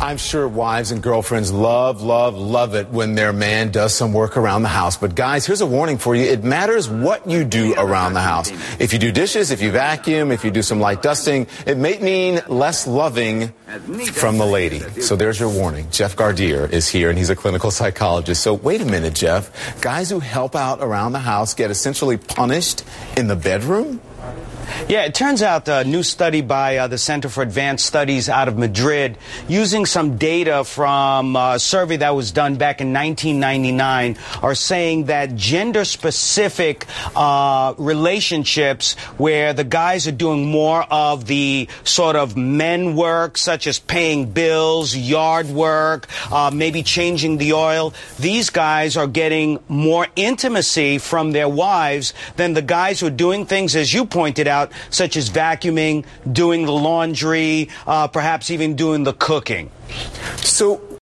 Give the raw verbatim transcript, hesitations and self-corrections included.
I'm sure wives and girlfriends love, love, love it when their man does some work around the house. But guys, here's a warning for you. It matters what you do around the house. If you do dishes, if you vacuum, if you do some light dusting, it may mean less loving from the lady. So there's your warning. Jeff Gardere is here, and he's a clinical psychologist. So wait a minute, Jeff. Guys who help out around the house get essentially punished in the bedroom? Yeah, it turns out a new study by uh, the Center for Advanced Studies out of Madrid, using some data from a survey that was done back in nineteen ninety-nine, are saying that gender-specific uh, relationships where the guys are doing more of the sort of men work, such as paying bills, yard work, uh, maybe changing the oil, these guys are getting more intimacy from their wives than the guys who are doing things, as you pointed out, such as vacuuming, doing the laundry, uh, perhaps even doing the cooking. So